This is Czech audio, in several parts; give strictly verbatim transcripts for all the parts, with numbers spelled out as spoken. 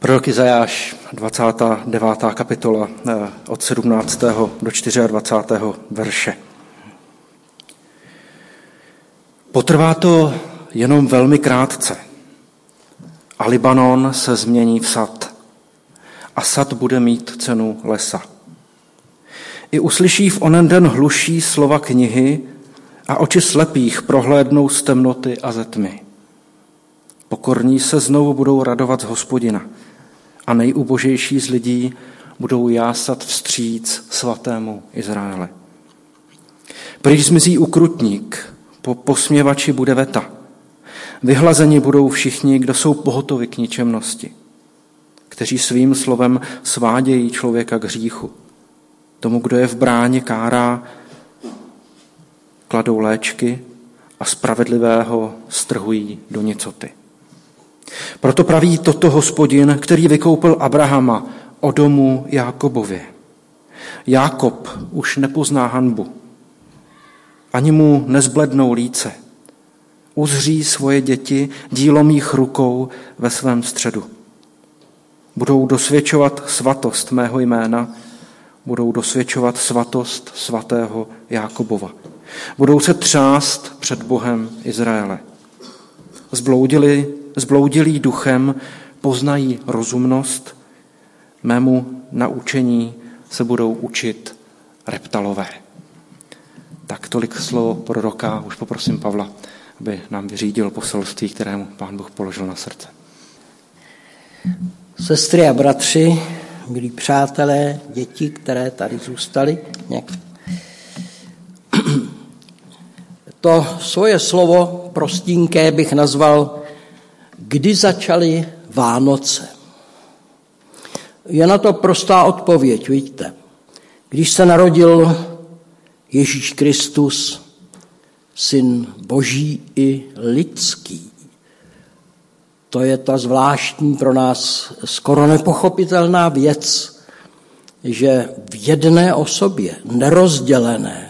Prorok Izajáš, dvacátá devátá kapitola, od sedmnáctého do dvacátého čtvrtého verše. Potrvá to jenom velmi krátce a Libanon se změní v sad a sad bude mít cenu lesa. I uslyší v onen den hluší slova knihy a oči slepých prohlédnou z temnoty a ze tmy. Pokorní se znovu budou radovat z Hospodina a nejubožejší z lidí budou jásat vstříc svatému Izraele. Pryč zmizí ukrutník, po posměvači bude veta. Vyhlazeni budou všichni, kdo jsou pohotovi k ničemnosti, kteří svým slovem svádějí člověka k hříchu. Tomu, kdo je v bráně, kárá, kladou léčky a spravedlivého strhují do nicoty. Proto praví toto Hospodin, který vykoupil Abrahama o domu Jákobově. Jákob už nepozná hanbu, ani mu nezblednou líce. Uzří svoje děti dílo mých rukou ve svém středu. Budou dosvědčovat svatost mého jména, budou dosvědčovat svatost svatého Jákobova. Budou se třást před Bohem Izraele. Zbloudili, zbloudilí duchem poznají rozumnost, mému naučení se budou učit reptalové. Tak tolik slovo proroka, už poprosím Pavla, aby nám vyřídil poselství, kterému Pán Bůh položil na srdce. Sestry a bratři, milí přátelé, děti, které tady zůstaly, to svoje slovo prostínké bych nazval, kdy začaly Vánoce. Je na to prostá odpověď, vidíte. Když se narodil Ježíš Kristus, syn Boží i lidský. To je ta zvláštní pro nás skoro nepochopitelná věc, že v jedné osobě, nerozdělené,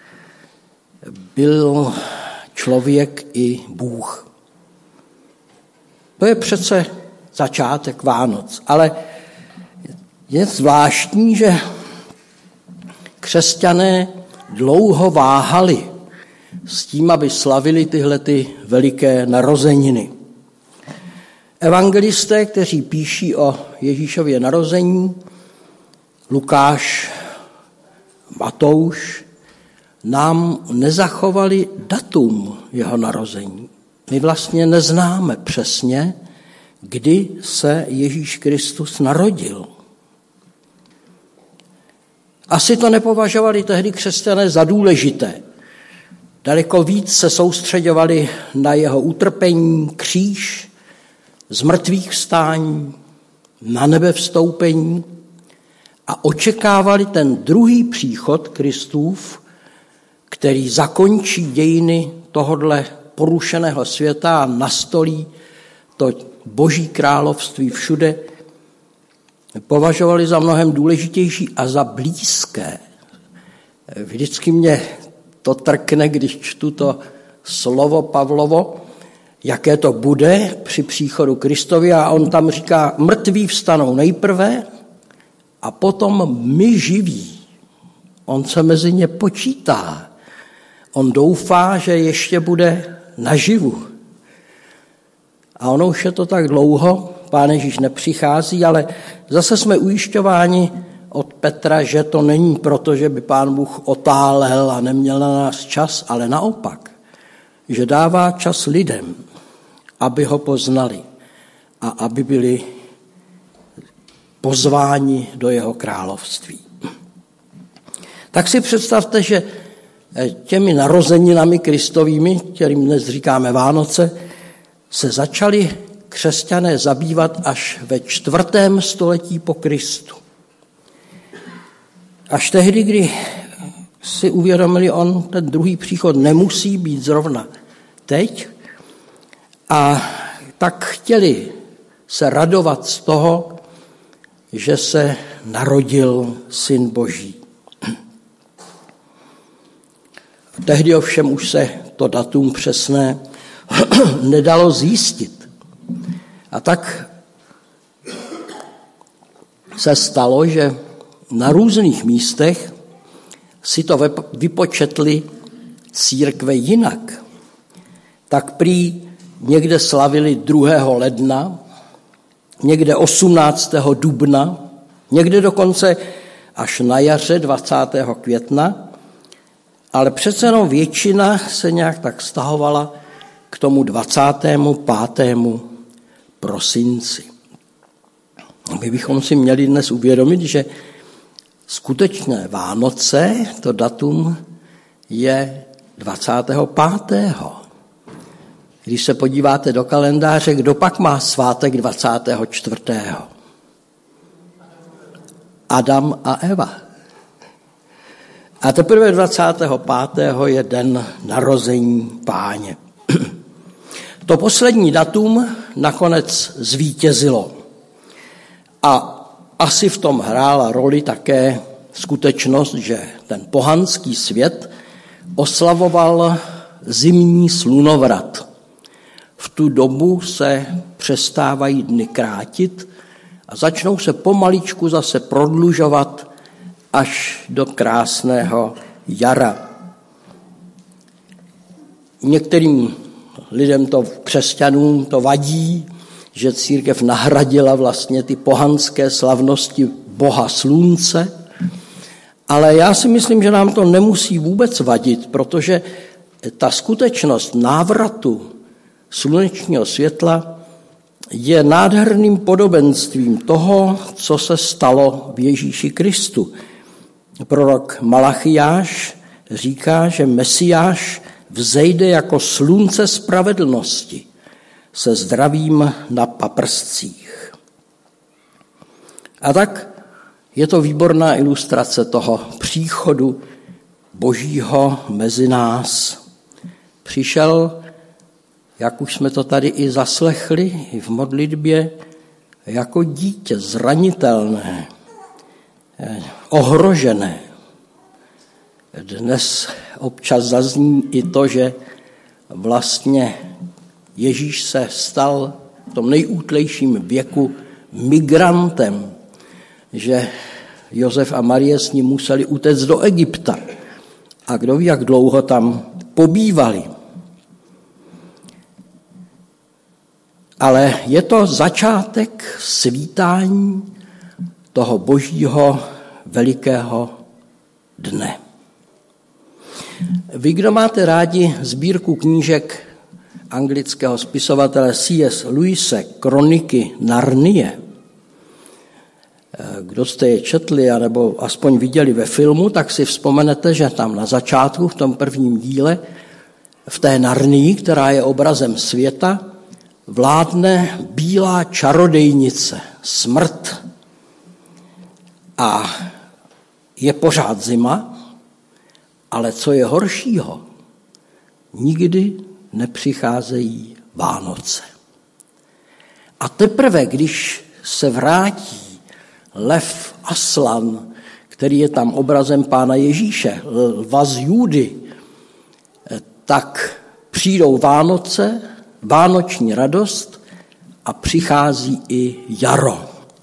byl člověk i Bůh. To je přece začátek Vánoc, ale je zvláštní, že křesťané dlouho váhali s tím, aby slavili tyhle ty veliké narozeniny. Evangelisté, kteří píší o Ježíšově narození, Lukáš, Matouš, nám nezachovali datum jeho narození. My vlastně neznáme přesně, kdy se Ježíš Kristus narodil. Asi to nepovažovali tehdy křesťané za důležité. Daleko víc se soustředovali na jeho utrpení, kříž, zmrtvých vstání, na nebe vstoupení a očekávali ten druhý příchod Kristův, který zakončí dějiny tohodle porušeného světa a nastolí to Boží království všude, považovali za mnohem důležitější a za blízké. Vždycky mě to trkne, když čtu to slovo Pavlovo, jaké to bude při příchodu Kristovi, a on tam říká, mrtví vstanou nejprve a potom my živí. On se mezi ně počítá. On doufá, že ještě bude naživu. A ono už je to tak dlouho, Pán Ježíš nepřichází, ale zase jsme ujišťováni od Petra, že to není proto, že by Pán Bůh otálel a neměl na nás čas, ale naopak, že dává čas lidem, aby ho poznali a aby byli pozváni do jeho království. Tak si představte, že těmi narozeninami Kristovými, kterým dnes říkáme Vánoce, se začali křesťané zabývat až ve čtvrtém století po Kristu. Až tehdy, kdy si uvědomili, on ten druhý příchod nemusí být zrovna teď, a tak chtěli se radovat z toho, že se narodil Syn Boží. Tehdy ovšem už se to datum přesné nedalo zjistit. A tak se stalo, že na různých místech si to vypočetli církve jinak. Tak prý někde slavili druhého ledna, někde osmnáctého dubna, někde dokonce až na jaře dvacátého května, ale přece jenom většina se nějak tak stahovala k tomu dvacátému pátému prosinci. My bychom si měli dnes uvědomit, že skutečné Vánoce, to datum je dvacátého pátého Když se podíváte do kalendáře, kdo pak má svátek dvacátého čtvrtého Adam a Eva. A teprve dvacátého pátého je den narození Páně. To poslední datum nakonec zvítězilo. A asi v tom hrála roli také skutečnost, že ten pohanský svět oslavoval zimní slunovrat. V tu dobu se přestávají dny krátit a začnou se pomaličku zase prodlužovat až do krásného jara. Některým lidem, to křesťanům, to vadí, že církev nahradila vlastně ty pohanské slavnosti boha slunce, ale já si myslím, že nám to nemusí vůbec vadit, protože ta skutečnost návratu slunečního světla je nádherným podobenstvím toho, co se stalo v Ježíši Kristu. Prorok Malachiáš říká, že Mesiáš vzejde jako slunce spravedlnosti se zdravím na paprscích. A tak je to výborná ilustrace toho příchodu Božího mezi nás. Přišel, jak už jsme to tady i zaslechli, i v modlitbě, jako dítě zranitelné, ohrožené. Dnes občas zazní i to, že vlastně Ježíš se stal v tom nejútlejším věku migrantem, že Josef a Marie s ním museli utéct do Egypta. A kdo ví, jak dlouho tam pobývali. Ale je to začátek svítání toho Božího velikého dne. Vy, kdo máte rádi sbírku knížek anglického spisovatele C S Lewise, Kroniky Narnie, kdo jste je četli, anebo aspoň viděli ve filmu, tak si vzpomenete, že tam na začátku, v tom prvním díle, v té Narnii, která je obrazem světa, vládne bílá čarodejnice, smrt. A je pořád zima, ale co je horšího, nikdy nepřicházejí Vánoce. A teprve, když se vrátí lev Aslan, který je tam obrazem Pána Ježíše, lva z Judy, tak přijdou Vánoce, vánoční radost a přichází i jaro.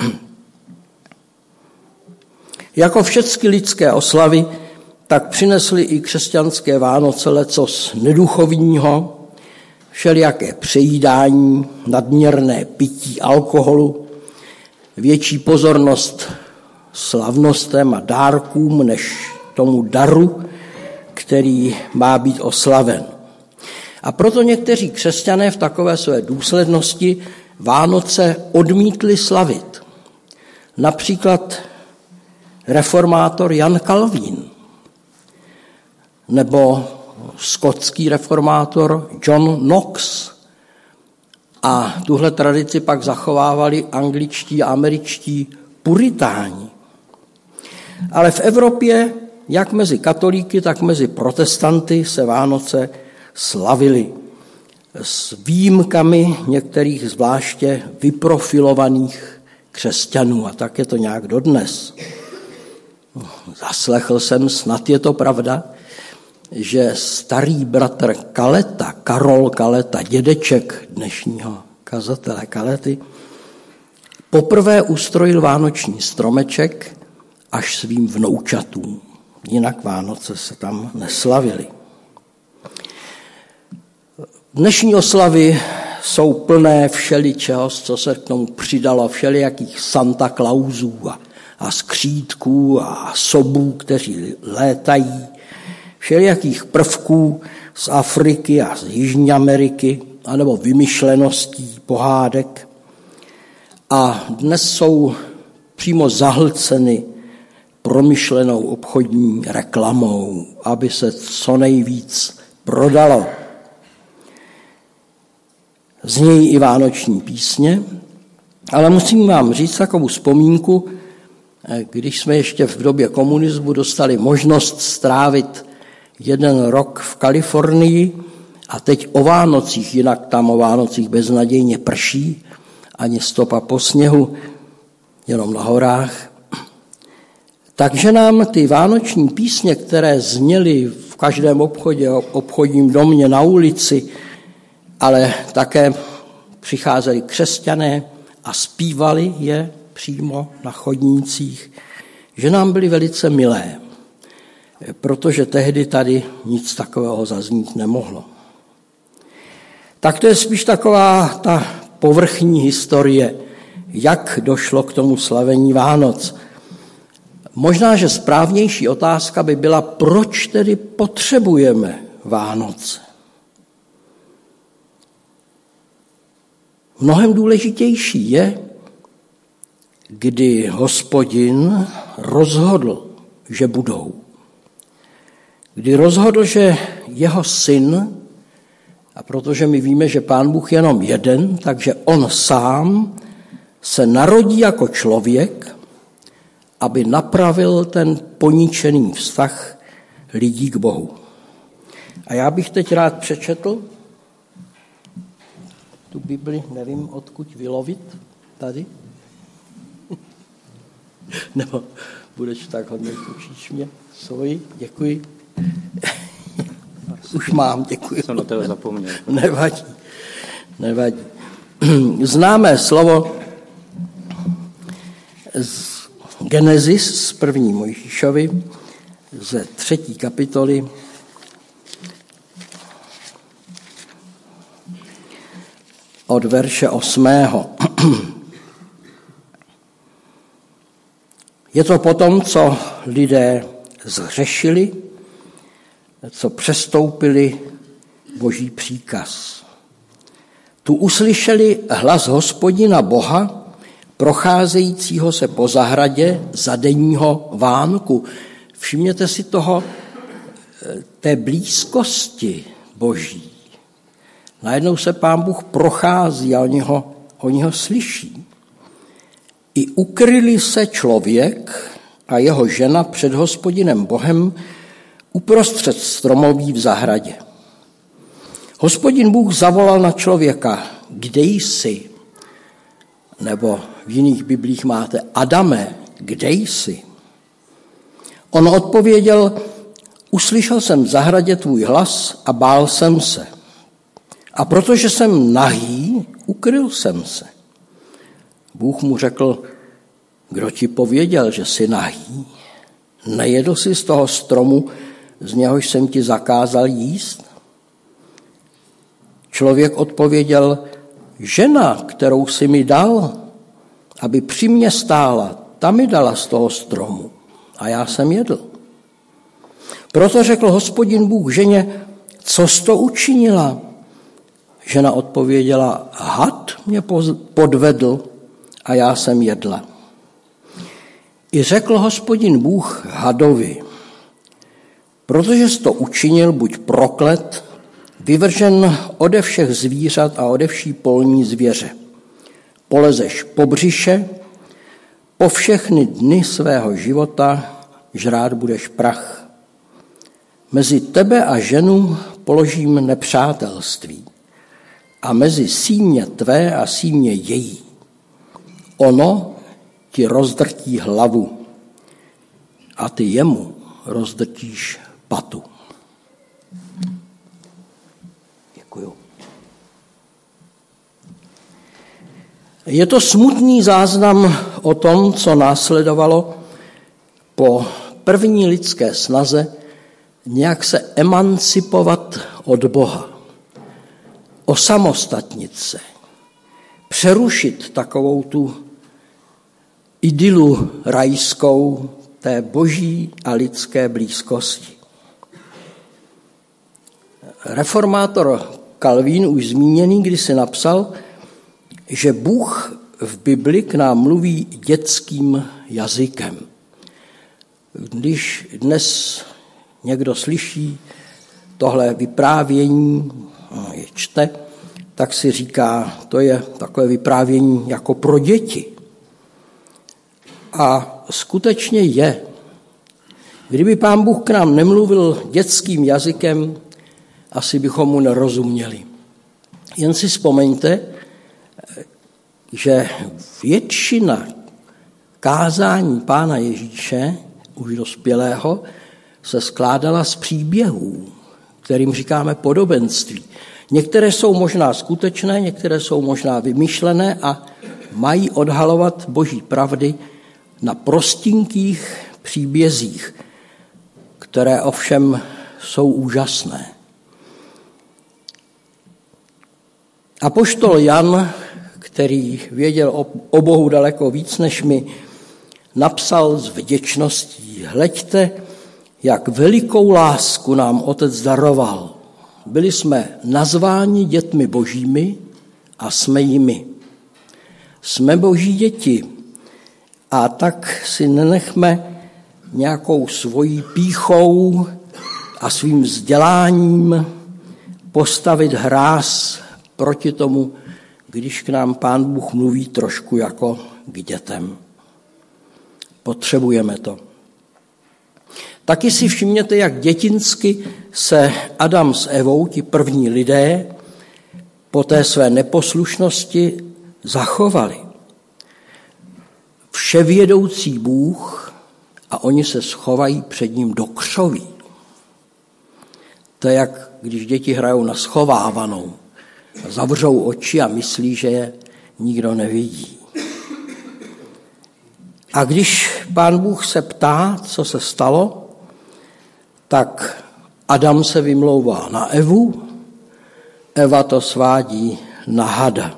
Jako všechny lidské oslavy, tak přinesly i křesťanské Vánoce lecos neduchovního, všelijaké přejídání, nadměrné pití alkoholu, větší pozornost slavnostem a dárkům než tomu daru, který má být oslaven. A proto někteří křesťané v takové své důslednosti Vánoce odmítli slavit. Například reformátor Jan Kalvín nebo skotský reformátor John Knox. A tuhle tradici pak zachovávali angličtí a američtí puritáni. Ale v Evropě, jak mezi katolíky, tak mezi protestanty se Vánoce slavily. S výjimkami některých zvláště vyprofilovaných křesťanů. A tak je to nějak dodnes. Zaslechl jsem, snad je to pravda, že starý bratr Kaleta, Karol Kaleta, dědeček dnešního kazatele Kalety, poprvé ustrojil vánoční stromeček až svým vnoučatům. Jinak Vánoce se tam neslavily. Dnešní oslavy jsou plné všeličeho, co se k tomu přidalo, všelijakých Santa Clausů a, a skřítků a sobů, kteří létají, všelijakých prvků z Afriky a z Jižní Ameriky, anebo vymyšleností, pohádek. A dnes jsou přímo zahlceny promyšlenou obchodní reklamou, aby se co nejvíc prodalo. Znějí i vánoční písně, ale musím vám říct takovou vzpomínku, když jsme ještě v době komunismu dostali možnost strávit jeden rok v Kalifornii a teď o Vánocích, jinak tam o Vánocích beznadějně prší, ani stopa po sněhu, jenom na horách. Takže nám ty vánoční písně, které zněly v každém obchodě, obchodním domě, na ulici, ale také přicházeli křesťané a zpívali je přímo na chodnících, že nám byly velice milé, protože tehdy tady nic takového zaznít nemohlo. Tak to je spíš taková ta povrchní historie, jak došlo k tomu slavení Vánoc. Možná, že správnější otázka by byla, proč tedy potřebujeme Vánoce. Mnohem důležitější je, kdy Hospodin rozhodl, že budou. Kdy rozhodl, že jeho syn, a protože my víme, že Pán Bůh je jenom jeden, takže on sám se narodí jako člověk, aby napravil ten poničený vztah lidí k Bohu. A já bych teď rád přečetl tu Bibli, nevím, odkud vylovit, tady. Nebo budeš tak hodně, učíš mě svoji, děkuji. Už mám, děkuji. Jsem na tebe zapomněl. Nevadí, nevadí. Známé slovo z Genesis z první Mojžíšovi, ze třetí kapitoly, od verše osmého. Je to potom, co lidé zhřešili, co přestoupili Boží příkaz. Tu uslyšeli hlas Hospodina Boha, procházejícího se po zahradě za denního vánku. Všimněte si toho, té blízkosti Boží. Najednou se Pán Bůh prochází a oni ho, oni ho slyší. I ukryli se člověk a jeho žena před Hospodinem Bohem uprostřed stromoví v zahradě. Hospodin Bůh zavolal na člověka, kde jsi? Nebo v jiných biblích máte, Adame, kde jsi? On odpověděl, uslyšel jsem v zahradě tvůj hlas a bál jsem se. A protože jsem nahý, ukryl jsem se. Bůh mu řekl, kdo ti pověděl, že jsi nahý? Nejedl jsi z toho stromu, z něhož jsem ti zakázal jíst? Člověk odpověděl, žena, kterou jsi mi dal, aby při mně stála, ta mi dala z toho stromu a já jsem jedl. Proto řekl Hospodin Bůh ženě, co jsi to učinila? Žena odpověděla, had mě podvedl a já jsem jedla. I řekl Hospodin Bůh hadovi, protože jsi to učinil, buď proklet, vyvržen ode všech zvířat a ode vší polní zvěře. Polezeš po břiše, po všechny dny svého života žrát budeš prach. Mezi tebe a ženu položím nepřátelství a mezi símě tvé a símě její. Ono ti rozdrtí hlavu a ty jemu rozdrtíš patu. Děkuju. Je to smutný záznam o tom, co následovalo po první lidské snaze nějak se emancipovat od Boha, osamostatnit se, přerušit takovou tu idylu rajskou té boží a lidské blízkosti. Reformátor Calvin už zmíněný kdysi napsal, že Bůh v Bibli k nám mluví dětským jazykem. Když dnes někdo slyší tohle vyprávění, je čte, tak si říká, to je takové vyprávění jako pro děti. A skutečně je. Kdyby Pán Bůh k nám nemluvil dětským jazykem, asi bychom mu nerozuměli. Jen si vzpomeňte, že většina kázání Pána Ježíše, už dospělého, se skládala z příběhů, kterým říkáme podobenství. Některé jsou možná skutečné, některé jsou možná vymyšlené a mají odhalovat boží pravdy na prostinkých příbězích, které ovšem jsou úžasné. Apoštol Jan, který věděl o Bohu daleko víc než my, napsal s vděčností: hleďte, jak velikou lásku nám Otec daroval. Byli jsme nazváni dětmi božími a jsme jimi. Jsme boží děti a tak si nenechme nějakou svojí pýchou a svým vzděláním postavit hráz proti tomu, když k nám Pán Bůh mluví trošku jako k dětem. Potřebujeme to. Taky si všimněte, jak dětinsky se Adam s Evou, ti první lidé, po té své neposlušnosti zachovali. Vševědoucí Bůh a oni se schovají před ním do křoví. To je jak když děti hrajou na schovávanou. Zavřou oči a myslí, že je nikdo nevidí. A když Pán Bůh se ptá, co se stalo, tak Adam se vymlouvá na Evu, Eva to svádí na hada.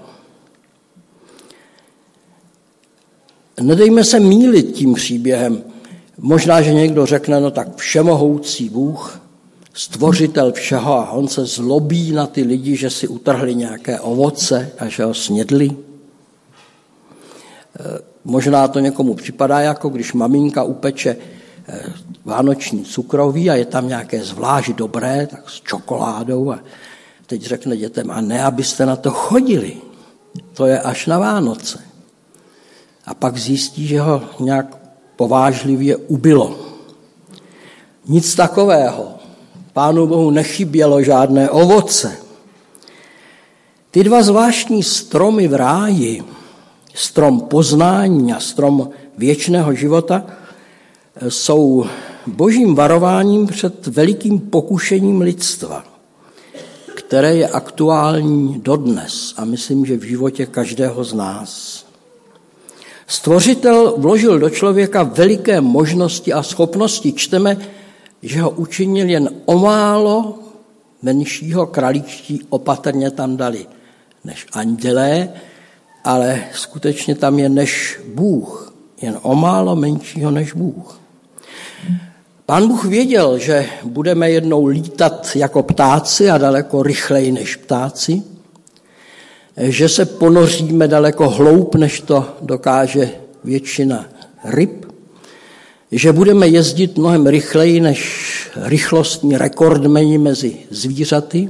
Nedejme se mýlit tím příběhem. Možná, že někdo řekne, no tak všemohoucí Bůh, stvořitel všeho, a on se zlobí na ty lidi, že si utrhli nějaké ovoce a že ho snědli. Možná to někomu připadá, jako když maminka upeče vánoční cukroví a je tam nějaké zvlášť dobré, tak s čokoládou, a teď řekne dětem, a ne, abyste na to chodili. To je až na Vánoce. A pak zjistí, že ho nějak povážlivě ubylo. Nic takového. Pánu Bohu nechybělo žádné ovoce. Ty dva zvláštní stromy v ráji, strom poznání a strom věčného života, jsou božím varováním před velikým pokušením lidstva, které je aktuální dodnes a myslím, že v životě každého z nás. Stvořitel vložil do člověka veliké možnosti a schopnosti. Čteme, že ho učinil jen o málo menšího, králíčtí opatrně tam dali než andělé, ale skutečně tam je než Bůh, jen o málo menšího než Bůh. Pán Bůh věděl, že budeme jednou lítat jako ptáci a daleko rychleji než ptáci, že se ponoříme daleko hloub, než to dokáže většina ryb, že budeme jezdit mnohem rychleji než rychlostní rekordmeni mezi zvířaty,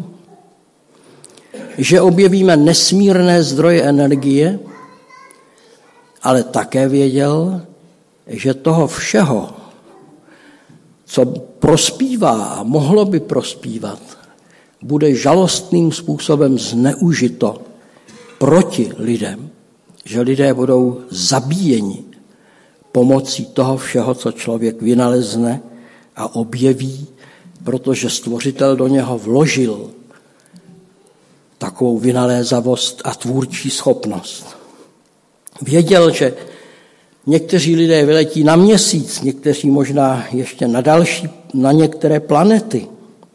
že objevíme nesmírné zdroje energie, ale také věděl, že toho všeho, co prospívá a mohlo by prospívat, bude žalostným způsobem zneužito proti lidem, že lidé budou zabíjeni pomocí toho všeho, co člověk vynalezne a objeví, protože stvořitel do něho vložil takovou vynalézavost a tvůrčí schopnost. Věděl, že někteří lidé vyletí na Měsíc, někteří možná ještě na další, na některé planety.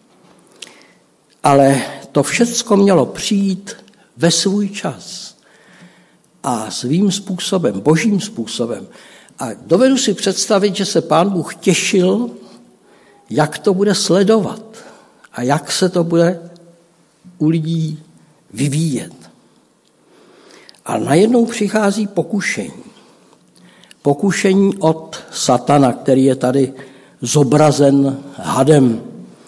Ale to všecko mělo přijít ve svůj čas a svým způsobem, božím způsobem. A dovedu si představit, že se Pán Bůh těšil, jak to bude sledovat a jak se to bude u lidí vyvíjet. A najednou přichází pokušení. Pokušení od satana, který je tady zobrazen hadem.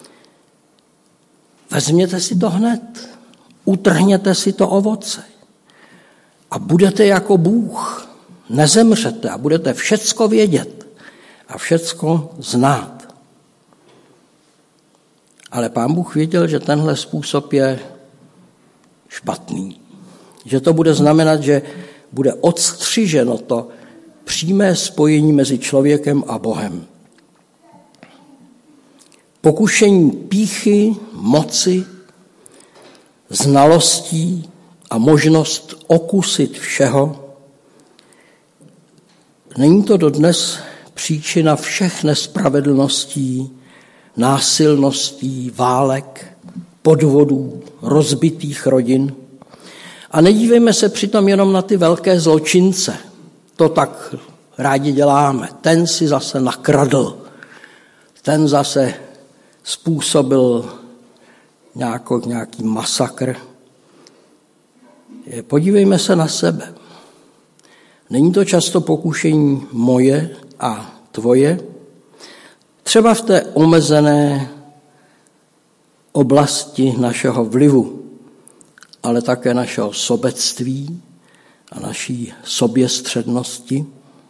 Vezměte si to hned, utrhněte si to ovoce a budete jako Bůh. Nezemřete a budete všecko vědět a všecko znát. Ale Pán Bůh věděl, že tenhle způsob je špatný. Že to bude znamenat, že bude odstřiženo to přímé spojení mezi člověkem a Bohem. Pokušení pýchy, moci, znalostí a možnost okusit všeho. Není to dodnes příčina všech nespravedlností, násilností, válek, podvodů, rozbitých rodin. A nedívejme se přitom jenom na ty velké zločince. To tak rádi děláme. Ten si zase nakradl. Ten zase způsobil nějako, nějaký masakr. Podívejme se na sebe. Není to často pokušení moje a tvoje? Třeba v té omezené oblasti našeho vlivu, ale také našeho sobectví a naší soběstřednosti.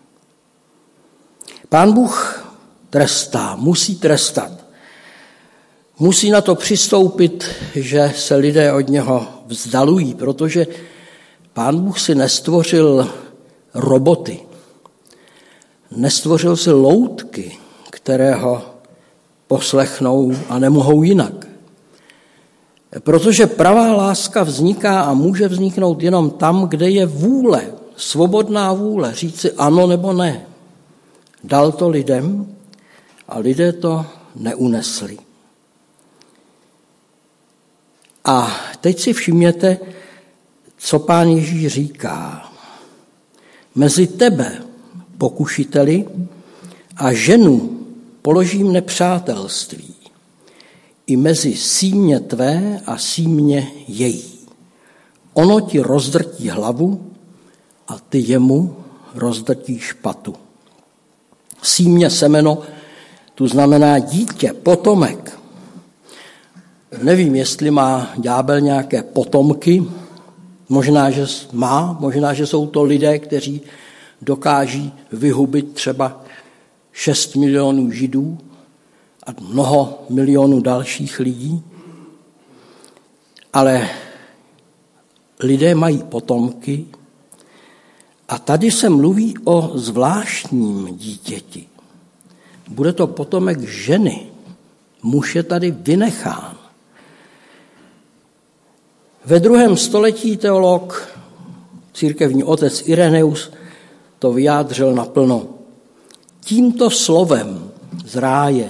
Pán Bůh trestá, musí trestat. Musí na to přistoupit, že se lidé od něho vzdalují, protože Pán Bůh si nestvořil roboty, nestvořil si loutky, které ho poslechnou a nemohou jinak. Protože pravá láska vzniká a může vzniknout jenom tam, kde je vůle, svobodná vůle, říci ano nebo ne. Dal to lidem a lidé to neunesli. A teď si všimněte, co Pán Ježíš říká. Mezi tebe, pokušiteli, a ženu položím nepřátelství. I mezi símě tvé a símě její. Ono ti rozdrtí hlavu a ty jemu rozdrtíš patu. Símě semeno, tu znamená dítě, potomek. Nevím, jestli má ďábel nějaké potomky, možná, že má, možná, že jsou to lidé, kteří dokáží vyhubit třeba šest milionů Židů a mnoho milionů dalších lidí. Ale lidé mají potomky a tady se mluví o zvláštním dítěti. Bude to potomek ženy. Muž je tady vynechán. Ve druhém století teolog, církevní otec Ireneus, to vyjádřil naplno. Tímto slovem z ráje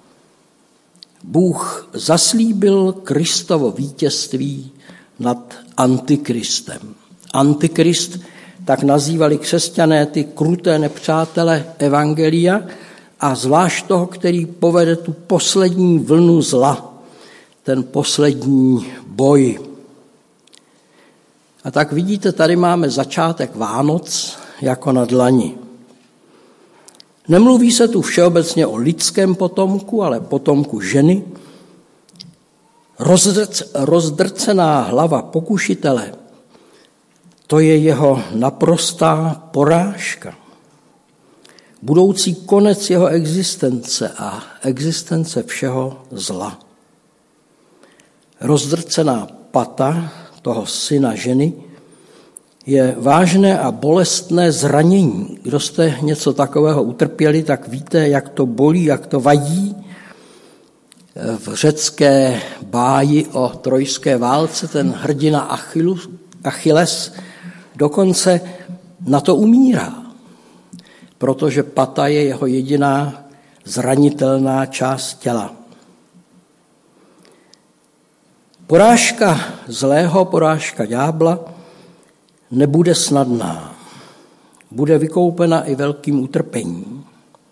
Bůh zaslíbil Kristovo vítězství nad Antikristem. Antikrist, tak nazývali křesťané ty kruté nepřátele evangelia a zvlášť toho, který povede tu poslední vlnu zla, ten poslední boj. A tak vidíte, tady máme začátek Vánoc jako na dlani. Nemluví se tu všeobecně o lidském potomku, ale potomku ženy. Rozdrc, rozdrcená hlava pokušitele, to je jeho naprostá porážka. Budoucí konec jeho existence a existence všeho zla. Rozdrcená pata toho syna ženy je vážné a bolestné zranění. Kdo jste něco takového utrpěli, tak víte, jak to bolí, jak to vadí. V řecké báji o trojské válce ten hrdina Achilles dokonce na to umírá, protože pata je jeho jediná zranitelná část těla. Porážka zlého, porážka ďábla nebude snadná. Bude vykoupena i velkým utrpením.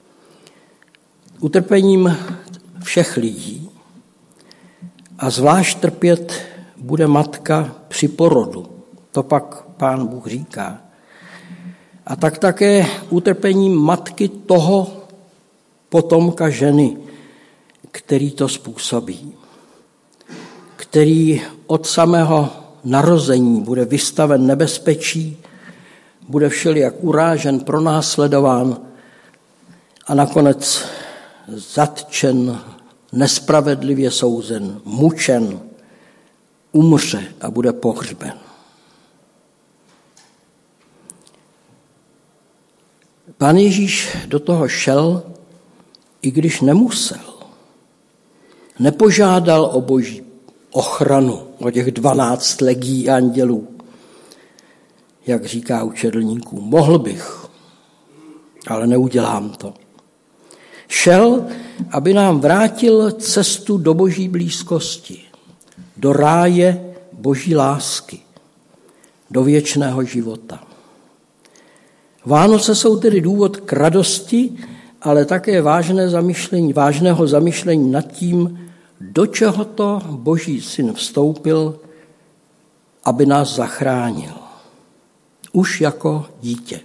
Utrpením všech lidí. A zvlášť trpět bude matka při porodu. To pak Pán Bůh říká. A tak také utrpením matky toho potomka ženy, který to způsobí. Který od samého narození bude vystaven nebezpečí, bude všelijak urážen, pronásledován a nakonec zatčen, nespravedlivě souzen, mučen, umře a bude pohřben. Pán Ježíš do toho šel, i když nemusel. Nepožádal o boží ochranu, o těch dvanáct legií andělů, jak říká učedlníků. Mohl bych, ale neudělám to. Šel, aby nám vrátil cestu do boží blízkosti, do ráje boží lásky, do věčného života. Vánoce jsou tedy důvod k radosti, ale také vážné zamyšlení, vážného zamyšlení nad tím, do čeho to Boží syn vstoupil, aby nás zachránil. Už jako dítě.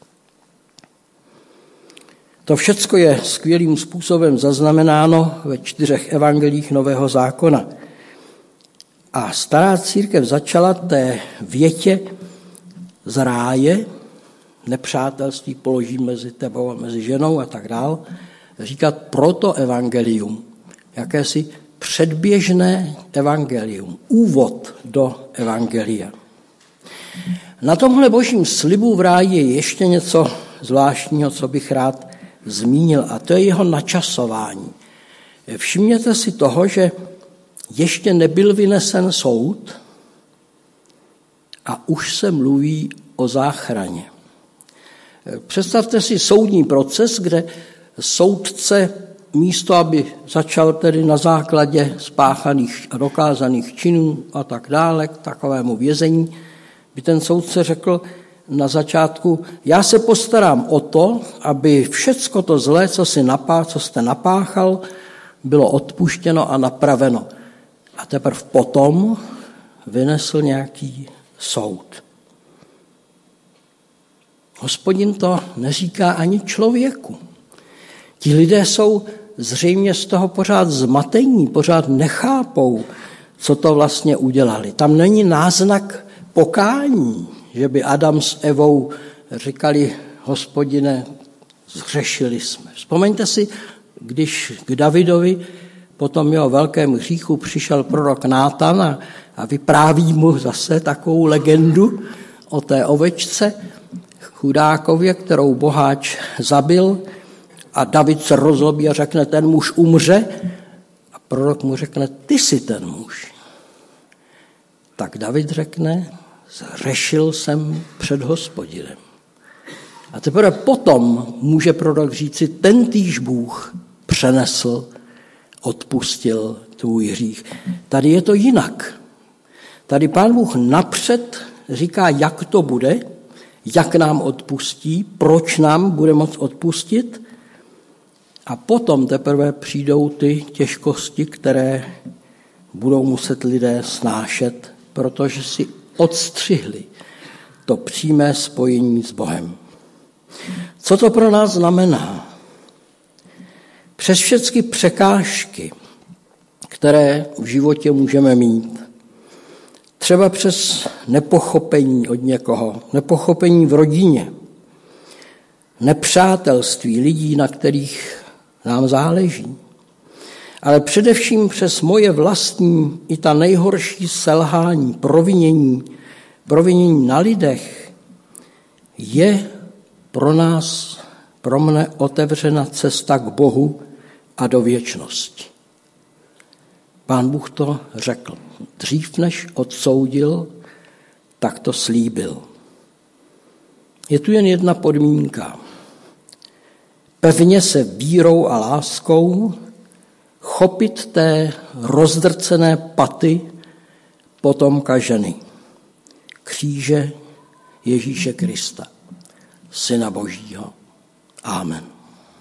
To všecko je skvělým způsobem zaznamenáno ve čtyřech evangelích Nového zákona. A stará církev začala té větě z ráje, nepřátelství položím mezi tebou a mezi ženou a tak dál, říkat proto evangelium, jakési předběžné evangelium, úvod do evangelia. Na tomhle božím slibu v ráji je ještě něco zvláštního, co bych rád zmínil, a to je jeho načasování. Všimněte si toho, že ještě nebyl vynesen soud a už se mluví o záchraně. Představte si soudní proces, kde soudce místo, aby začal tedy na základě spáchaných a dokázaných činů a tak dále k takovému vězení, by ten soudce řekl na začátku, já se postarám o to, aby všecko to zlé, co, si napá, co jste napáchal, bylo odpuštěno a napraveno. A teprve potom vynesl nějaký soud. Hospodin to neříká ani člověku. Ti lidé jsou zřejmě z toho pořád zmatení, pořád nechápou, co to vlastně udělali. Tam není náznak pokání, že by Adam s Evou říkali, Hospodine, zhřešili jsme. Vzpomeňte si, když k Davidovi po tom jeho velkém hříchu přišel prorok Nátan a, a vypráví mu zase takovou legendu o té ovečce chudákově, kterou boháč zabil, a David se rozlobí a řekne, ten muž umře, a prorok mu řekne, ty jsi ten muž. Tak David řekne, zhřešil jsem před Hospodinem. A teprve potom může prorok říci, tentýž Bůh přenesl, odpustil tvůj hřích. Tady je to jinak. Tady Pán Bůh napřed říká, jak to bude, jak nám odpustí, proč nám bude moct odpustit, a potom teprve přijdou ty těžkosti, které budou muset lidé snášet, protože si odstřihli to přímé spojení s Bohem. Co to pro nás znamená? Přes všechny překážky, které v životě můžeme mít, třeba přes nepochopení od někoho, nepochopení v rodině, nepřátelství lidí, na kterých nám záleží, ale především přes moje vlastní i ta nejhorší selhání, provinění, provinění na lidech, je pro nás, pro mne otevřena cesta k Bohu a do věčnosti. Pán Bůh to řekl. Dřív než odsoudil, tak to slíbil. Je tu jen jedna podmínka. Pevně se vírou a láskou chopit té rozdrcené paty potomka ženy, kříže Ježíše Krista, Syna Božího. Amen.